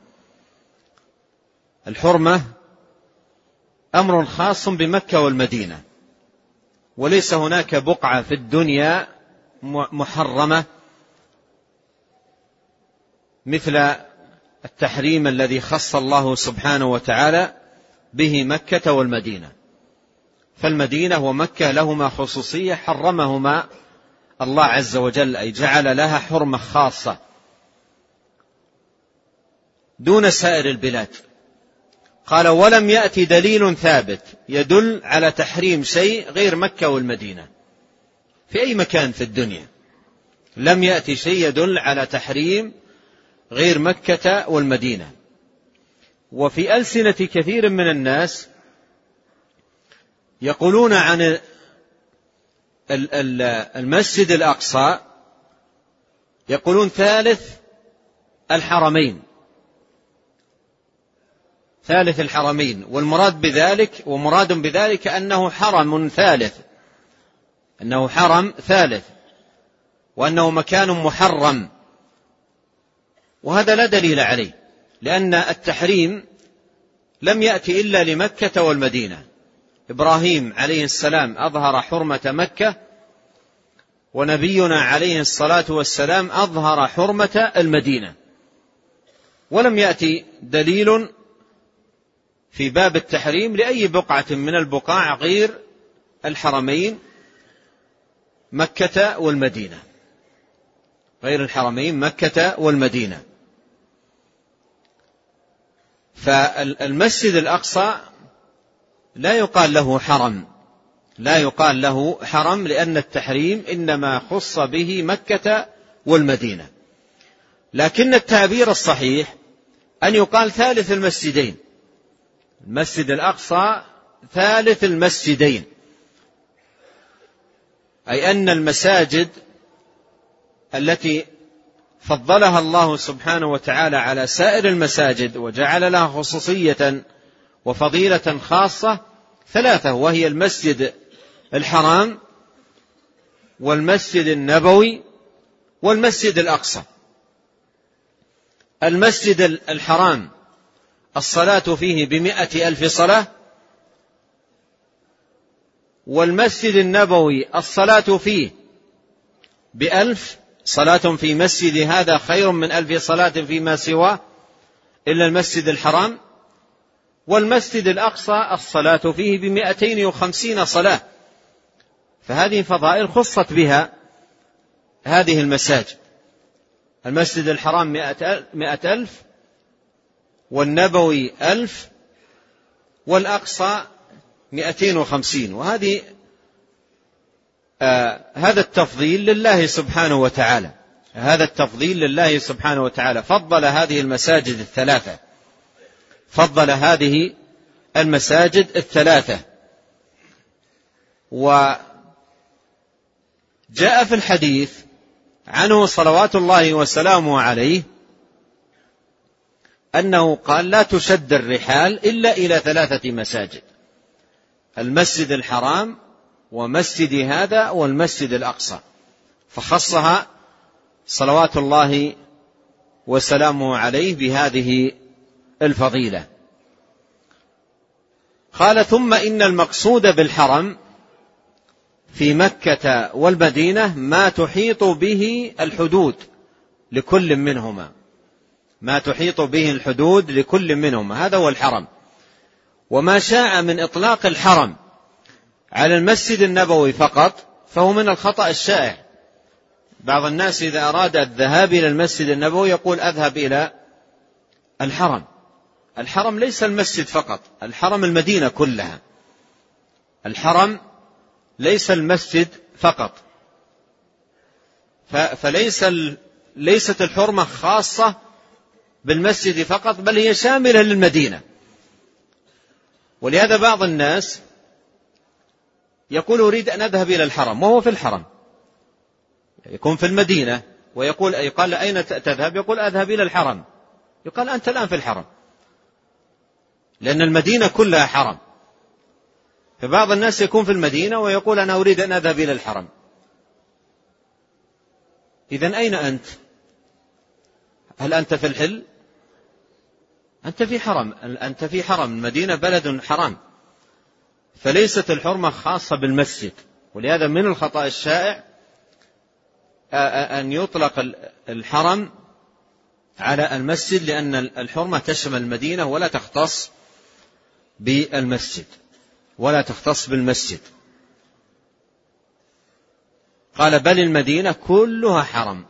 الحرمة أمر خاص بمكة والمدينة، وليس هناك بقعة في الدنيا محرمة مثل التحريم الذي خص الله سبحانه وتعالى به مكة والمدينة. فالمدينة ومكة لهما خصوصية حرمهما الله عز وجل، أي جعل لها حرمة خاصة دون سائر البلاد. قال: ولم يأتي دليل ثابت يدل على تحريم شيء غير مكة والمدينة في أي مكان في الدنيا. لم يأتي شيء يدل على تحريم غير مكة والمدينة. وفي ألسنة كثير من الناس يقولون عن المسجد الأقصى، يقولون ثالث الحرمين، ثالث الحرمين، والمراد بذلك ومراد بذلك أنه حرم ثالث، أنه حرم ثالث وأنه مكان محرم. وهذا لا دليل عليه، لأن التحريم لم يأتي إلا لمكة والمدينة. إبراهيم عليه السلام أظهر حرمة مكة، ونبينا عليه الصلاة والسلام أظهر حرمة المدينة، ولم يأتي دليل في باب التحريم لأي بقعة من البقاع غير الحرمين مكة والمدينة، غير الحرمين مكة والمدينة. فالمسجد الأقصى لا يقال له حرم، لا يقال له حرم لأن التحريم إنما خص به مكة والمدينة. لكن التعبير الصحيح أن يقال ثالث المسجدين، المسجد الأقصى ثالث المسجدين، أي أن المساجد التي فضلها الله سبحانه وتعالى على سائر المساجد وجعل لها خصوصية وفضيلة خاصة ثلاثة، وهي المسجد الحرام والمسجد النبوي والمسجد الأقصى. المسجد الحرام الصلاة فيه بمئة ألف صلاة، والمسجد النبوي الصلاة فيه بألف صلاة في مسجد هذا خير من ألف صلاة فيما سواه إلا المسجد الحرام. والمسجد الأقصى الصلاة فيه بمئتين وخمسين صلاة. فهذه فضائل خصت بها هذه المساجد. المسجد الحرام مئة ألف، والنبوي ألف، والأقصى مئتين وخمسين. وهذه آه هذا التفضيل لله سبحانه وتعالى، هذا التفضيل لله سبحانه وتعالى. فضل هذه المساجد الثلاثة، فضل هذه المساجد الثلاثة. وجاء في الحديث عنه صلوات الله وسلامه عليه أنه قال: لا تشد الرحال إلا إلى ثلاثة مساجد: المسجد الحرام ومسجدي هذا والمسجد الأقصى، فخصها صلوات الله وسلامه عليه بهذه الفضيلة. قال: ثم إن المقصود بالحرم في مكة والمدينة ما تحيط به الحدود لكل منهما، ما تحيط به الحدود لكل منهما، هذا هو الحرم. وما شاء من إطلاق الحرم على المسجد النبوي فقط فهو من الخطأ الشائع. بعض الناس إذا أراد الذهاب إلى المسجد النبوي يقول أذهب إلى الحرم. الحرم ليس المسجد فقط، الحرم المدينة كلها. الحرم ليس المسجد فقط، فليس ليست الحرمة خاصة بالمسجد فقط، بل هي شاملة للمدينة. ولهذا بعض الناس يقول أريد أن أذهب إلى الحرم وهو في الحرم، يكون في المدينة ويقول يقال أين تذهب؟ يقول أذهب إلى الحرم. يقال أنت الآن في الحرم، لأن المدينة كلها حرم. فبعض الناس يكون في المدينة ويقول أنا أريد أن أذهب إلى الحرم. إذن أين أنت؟ هل أنت في الحل؟ أنت في حرم، أنت في حرم. المدينة بلد حرام، فليست الحرمة خاصة بالمسجد. ولهذا من الخطأ الشائع أن يطلق الحرم على المسجد، لأن الحرمة تشمل المدينة ولا تختص بالمسجد ولا تختص بالمسجد. قال: بل المدينة كلها حرم،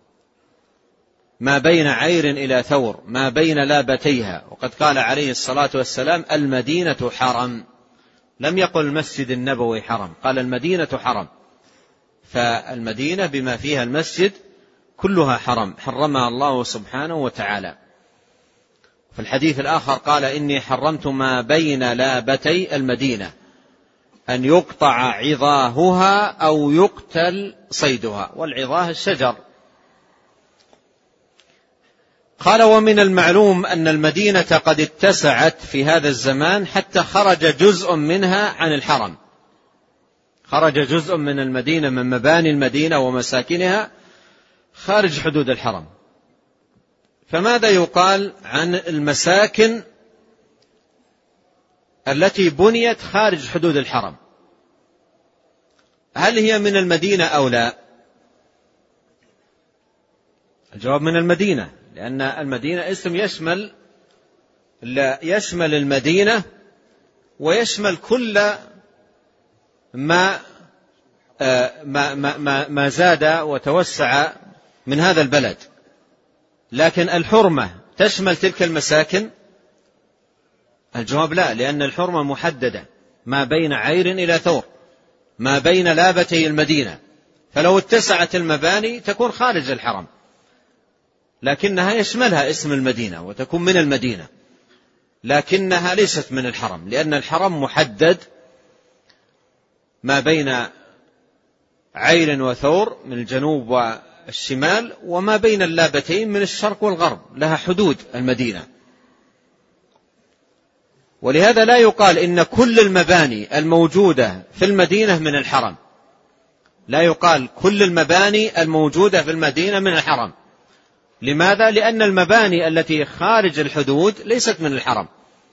ما بين عير إلى ثور، ما بين لابتيها. وقد قال عليه الصلاة والسلام: المدينة حرم. لم يقل المسجد النبوي حرم، قال المدينة حرم. فالمدينة بما فيها المسجد كلها حرم، حرمها الله سبحانه وتعالى. في الحديث الآخر قال: إني حرمت ما بين لابتي المدينة أن يقطع عظاهها أو يقتل صيدها. والعظاه الشجر. قال: ومن المعلوم أن المدينة قد اتسعت في هذا الزمان حتى خرج جزء منها عن الحرم. خرج جزء من المدينة من مباني المدينة ومساكنها خارج حدود الحرم. فماذا يقال عن المساكن التي بنيت خارج حدود الحرم؟ هل هي من المدينة أو لا؟ الجواب من المدينة، لأن المدينة اسم يشمل لا يشمل المدينة ويشمل كل ما ما ما ما زاد وتوسع من هذا البلد. لكن الحرمة تشمل تلك المساكن؟ الجواب لا، لأن الحرمة محددة، ما بين عير إلى ثور، ما بين لابتي المدينة. فلو اتسعت المباني تكون خارج الحرم، لكنها يشملها اسم المدينة وتكون من المدينة، لكنها ليست من الحرم، لأن الحرم محدد ما بين عير وثور من الجنوب والشمال، وما بين اللابتين من الشرق والغرب، لها حدود المدينة. ولهذا لا يقال إن كل المباني الموجودة في المدينة من الحرم، لا يقال كل المباني الموجودة في المدينة من الحرم. لماذا؟ لأن المباني التي خارج الحدود ليست من الحرم،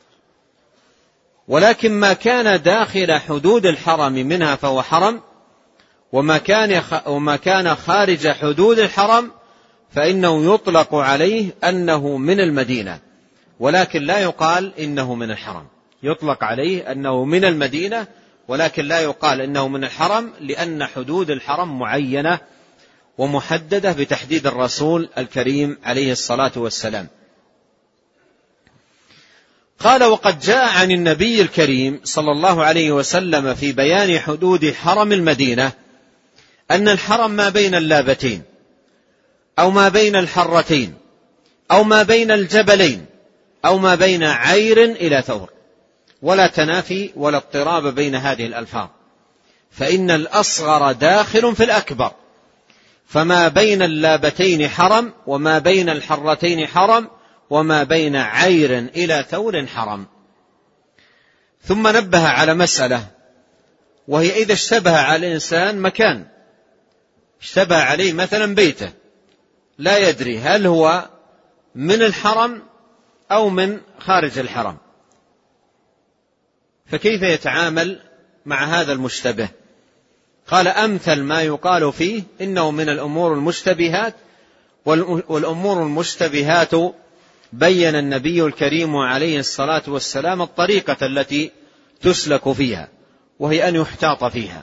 ولكن ما كان داخل حدود الحرم منها فهو حرم، وما كان وما كان خارج حدود الحرم فإنه يطلق عليه أنه من المدينة، ولكن لا يقال إنه من الحرم. يطلق عليه أنه من المدينة ولكن لا يقال إنه من الحرم، لأن حدود الحرم معينة ومحددة بتحديد الرسول الكريم عليه الصلاة والسلام. قال: وقد جاء عن النبي الكريم صلى الله عليه وسلم في بيان حدود حرم المدينة أن الحرم ما بين اللابتين أو ما بين الحرتين أو ما بين الجبلين أو ما بين عير إلى ثور، ولا تنافي ولا اضطراب بين هذه الألفاظ، فإن الأصغر داخل في الأكبر، فما بين اللابتين حرم، وما بين الحرتين حرم، وما بين عير إلى ثور حرم. ثم نبه على مسألة وهي إذا اشتبه على الإنسان مكان، اشتبه عليه مثلا بيته، لا يدري هل هو من الحرم أو من خارج الحرم، فكيف يتعامل مع هذا المشتبه؟ قال أمثل ما يقال فيه إنه من الأمور المشتبهات، والأمور المشتبهات بين النبي الكريم عليه الصلاة والسلام الطريقة التي تسلك فيها، وهي أن يحتاط فيها،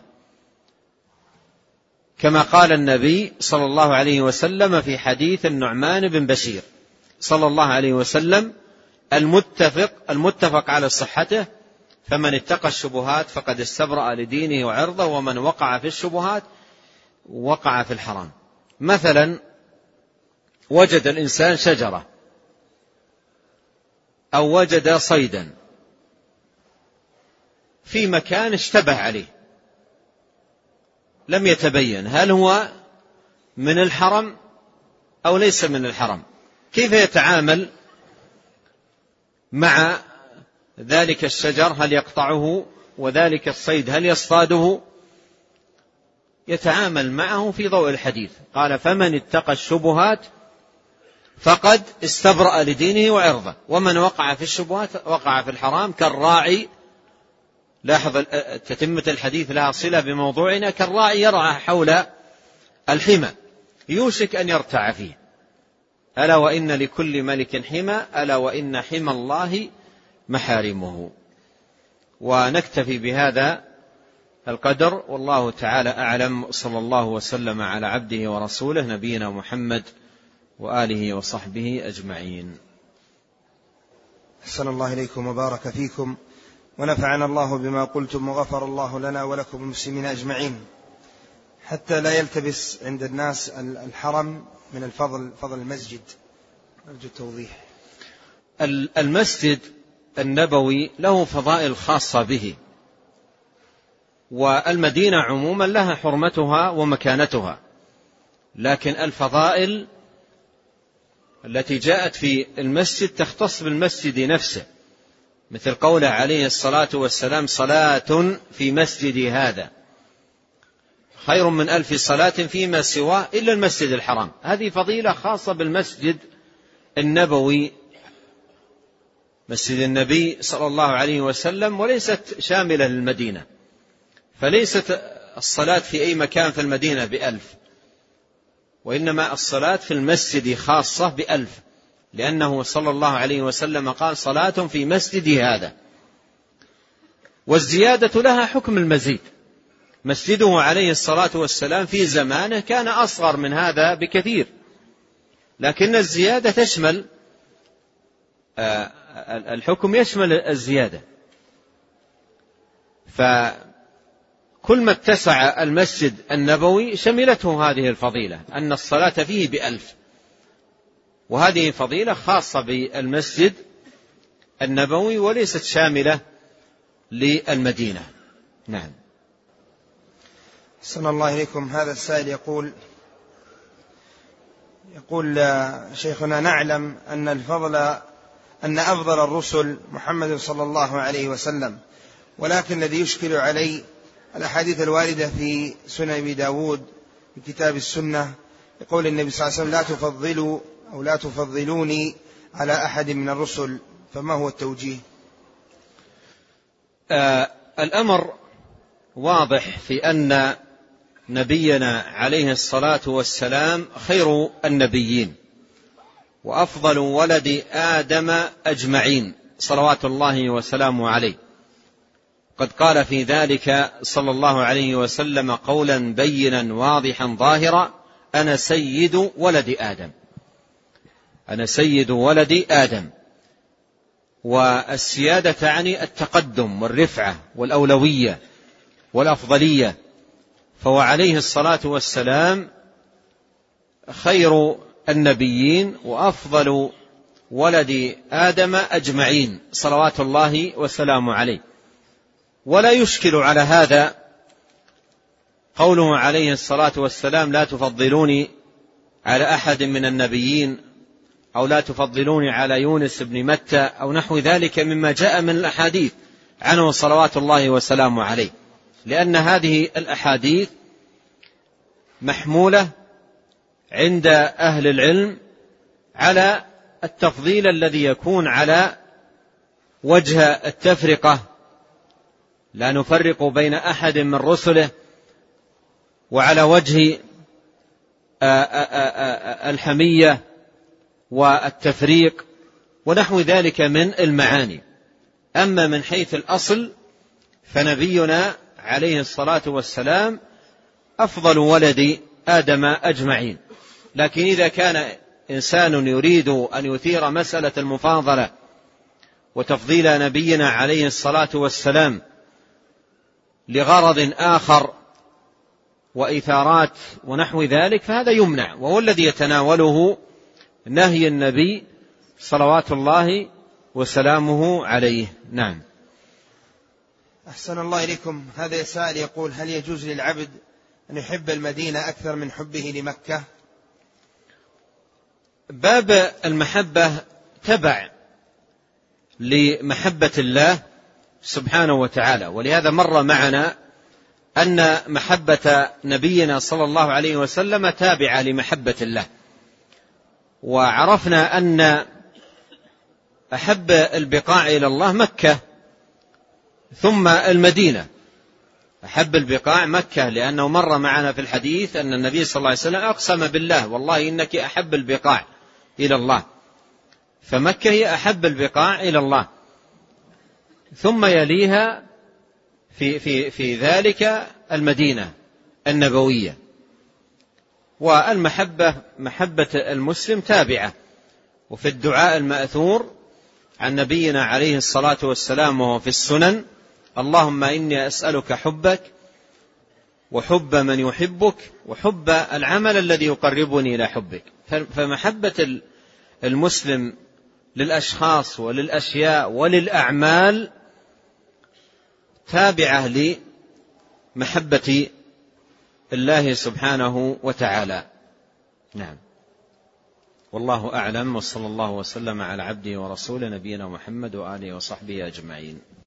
كما قال النبي صلى الله عليه وسلم في حديث النعمان بن بشير صلى الله عليه وسلم: المتفق, المتفق على صحته فمن اتقى الشبهات فقد استبرأ لدينه وعرضه، ومن وقع في الشبهات وقع في الحرام. مثلا وجد الإنسان شجرة أو وجد صيدا في مكان اشتبه عليه، لم يتبين هل هو من الحرم أو ليس من الحرم، كيف يتعامل مع ذلك الشجر؟ هل يقطعه؟ وذلك الصيد هل يصطاده؟ يتعامل معه في ضوء الحديث. قال: فمن اتقى الشبهات فقد استبرأ لدينه وعرضه، ومن وقع في الشبهات وقع في الحرام. كالراعي، لاحظ تتمة الحديث لها صلة بموضوعنا، كالراعي يرعى حول الحمى يوشك أن يرتع فيه، ألا وإن لكل ملك حمى، ألا وإن حمى الله محارمه. ونكتفي بهذا القدر، والله تعالى أعلم. صلى الله وسلم على عبده ورسوله نبينا محمد وآله وصحبه أجمعين. أحسن الله إليكم وبارك فيكم، ونفعنا الله بما قلتم، وغفر الله لنا ولكم المسلمين أجمعين. حتى لا يلتبس عند الناس الحرم من الفضل، فضل المسجد، أرجو التوضيح. المسجد النبوي له فضائل خاصة به، والمدينة عموما لها حرمتها ومكانتها، لكن الفضائل التي جاءت في المسجد تختص بالمسجد نفسه، مثل قوله عليه الصلاة والسلام: صلاة في مسجدي هذا خير من ألف صلاة فيما سواه إلا المسجد الحرام. هذه فضيلة خاصة بالمسجد النبوي، مسجد النبي صلى الله عليه وسلم، وليست شاملة للمدينة، فليست الصلاة في أي مكان في المدينة بألف، وإنما الصلاة في المسجد خاصة بألف، لأنه صلى الله عليه وسلم قال: صلاة في مسجدي هذا. والزيادة لها حكم المزيد. مسجده عليه الصلاة والسلام في زمانه كان أصغر من هذا بكثير، لكن الزيادة تشمل الحكم، يشمل الزيادة. فكل ما اتسع المسجد النبوي شملته هذه الفضيلة، أن الصلاة فيه بألف، وهذه فضيلة خاصة بالمسجد النبوي وليست شاملة للمدينة. نعم. أحسن الله إليكم. هذا السائل يقول يقول شيخنا: نعلم أن الفضل أن أفضل الرسل محمد صلى الله عليه وسلم، ولكن الذي يشكل علي الأحاديث الواردة في سنن أبي داود في كتاب السنة يقول النبي صلى الله عليه وسلم: لا تفضلوا أو لا تفضلوني على أحد من الرسل، فما هو التوجيه؟ آه الأمر واضح في أن نبينا عليه الصلاة والسلام خير النبيين وأفضل ولد آدم أجمعين صلوات الله وسلامه عليه. قد قال في ذلك صلى الله عليه وسلم قولا بينا واضحا ظاهرا: أنا سيد ولد آدم، أنا سيد ولد آدم. والسيادة تعني التقدم والرفعة والأولوية والأفضلية، فهو عليه الصلاة والسلام خير النبيين وأفضل ولد آدم أجمعين صلوات الله وسلامه عليه. ولا يشكل على هذا قوله عليه الصلاة والسلام: لا تفضلوني على أحد من النبيين، أو لا تفضلوني على يونس بن متى، أو نحو ذلك مما جاء من الأحاديث عنه صلوات الله وسلامه عليه. لأن هذه الأحاديث محمولة عند أهل العلم على التفضيل الذي يكون على وجه التفرقة، لا نفرق بين أحد من رسله، وعلى وجه الحمية والتفريق ونحو ذلك من المعاني. أما من حيث الأصل فنبينا عليه الصلاة والسلام أفضل ولد آدم أجمعين. لكن إذا كان إنسان يريد أن يثير مسألة المفاضلة وتفضيل نبينا عليه الصلاة والسلام لغرض آخر وإثارات ونحو ذلك فهذا يمنع، وهو الذي يتناوله نهي النبي صلوات الله وسلامه عليه. نعم. أحسن الله إليكم. هذا سائل يقول: هل يجوز للعبد أن يحب المدينة أكثر من حبه لمكة؟ باب المحبة تبع لمحبة الله سبحانه وتعالى، ولهذا مر معنا أن محبة نبينا صلى الله عليه وسلم تابعة لمحبة الله، وعرفنا أن أحب البقاع إلى الله مكة ثم المدينة. أحب البقاع مكة لأنه مر معنا في الحديث أن النبي صلى الله عليه وسلم أقسم بالله: والله إنك أحب البقاع إلى الله. فمكة هي أحب البقاع إلى الله، ثم يليها في, في, في ذلك المدينة النبوية. والمحبة محبة المسلم تابعة. وفي الدعاء المأثور عن نبينا عليه الصلاة والسلام وهو في السنن: اللهم إني أسألك حبك وحب من يحبك وحب العمل الذي يقربني إلى حبك. فمحبة المسلم للأشخاص وللأشياء وللأعمال تابعة لمحبة الله سبحانه وتعالى. نعم. والله أعلم، وصلى الله وسلم على عبده ورسوله نبينا محمد وآله وصحبه أجمعين.